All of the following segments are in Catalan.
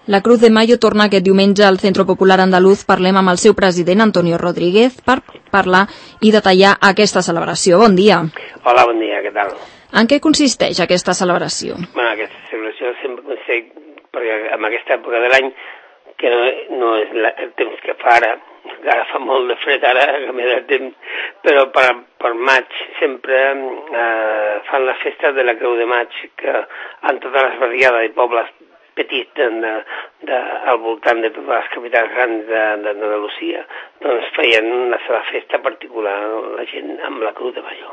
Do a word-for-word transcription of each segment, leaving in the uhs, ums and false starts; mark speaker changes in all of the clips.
Speaker 1: La Cruz de Mayo torna aquest diumenge al Centro Popular Andaluz. Parlem amb el seu president, Antonio Rodríguez, per parlar i detallar aquesta celebració. Bon dia.
Speaker 2: Hola, bon dia, què tal?
Speaker 1: En què consisteix aquesta celebració?
Speaker 2: Bueno, aquesta celebració sempre consisteix, perquè en aquesta època de l'any, que no, no és la, el temps que fa ara, que ara fa molt de fred, ara que m'he de temps, però per, per maig sempre eh, fan la festa de la Creu de Maig, que en totes les barriades i pobles petits de, de, de, al voltant de totes les capitals grans d'Andalusia, doncs feien la seva festa particular, la gent amb la Cruz de Mayo.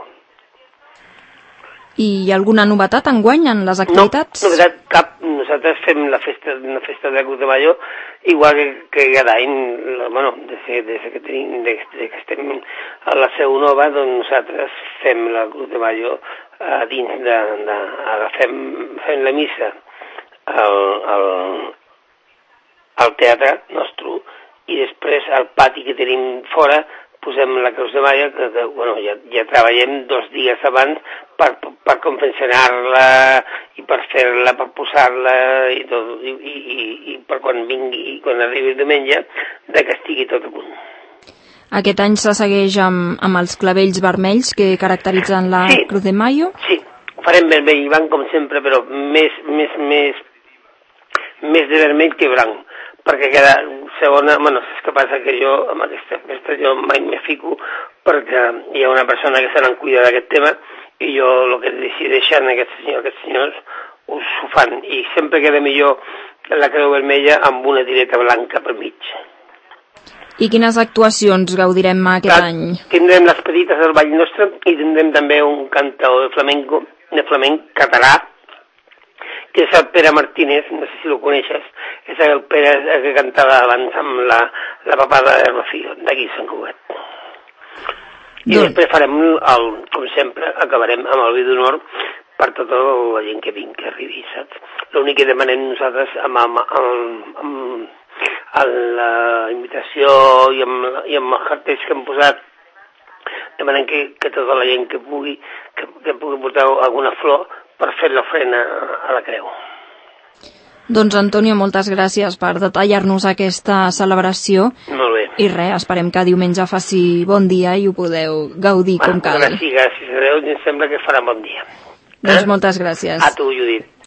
Speaker 1: I hi ha alguna novetat enguany en les activitats?
Speaker 2: No, novetat cap. Nosaltres fem la festa, una festa de la Cruz de Mayo igual que, que cada any, bueno, des, des, que tenim, des, des que estem a la Seu Nova, doncs nosaltres fem la Cruz de Mayo a dins de, de agafem, fem la missa al, al, al teatre nostre i després al pati que tenim fora posem la Cruz de Mayo, que, que bueno, ja, ja treballem dos dies abans per, per confeccionar-la i per fer-la, per posar-la i tot, i, i, i per quan vingui, quan arribi el diumenge, de que estigui tot a punt.
Speaker 1: Aquest any se segueix amb, amb els clavells vermells que caracteritzen la sí, Cruz de Mayo?
Speaker 2: Sí, farem vermell i blanc com sempre, però més, més, més, més de vermell que blanc, perquè cada segona, bueno, és que passa que jo amb aquesta festa jo mai me fico perquè hi ha una persona que se n'en cuida d'aquest tema i jo el que decideixen aquests senyors, aquests senyors us ho fan i sempre queda millor la creu vermella amb una tireta blanca per mig.
Speaker 1: I quines actuacions gaudirem aquest
Speaker 2: Clar,
Speaker 1: any?
Speaker 2: Tindrem les petites del Ball Nostre i tindrem també un cantador de flamenco, de flamenc català, que és el Pere Martínez, no sé si lo coneixes, és el Pere que cantava abans amb la, la papada de Rocío, d'aquí Sant Cugat. I doncs després farem, el, com sempre, acabarem amb el vi d'honor per tota la gent que vingui, que arribi, saps? L'únic que demanem nosaltres amb, amb, amb, amb, amb la invitació i amb, i amb els cartells que hem posat, demanem que, que tota la gent que pugui, que, que pugui portar alguna flor per fer l'ofrena a la creu.
Speaker 1: Doncs, Antonio, moltes gràcies per detallar-nos aquesta celebració.
Speaker 2: Molt bé.
Speaker 1: I res, esperem que diumenge faci bon dia i ho podeu gaudir
Speaker 2: bueno,
Speaker 1: com cal.
Speaker 2: Gràcies, gràcies a Déu, em sembla que farà bon dia.
Speaker 1: Doncs eh? Moltes gràcies.
Speaker 2: A tu, Judit.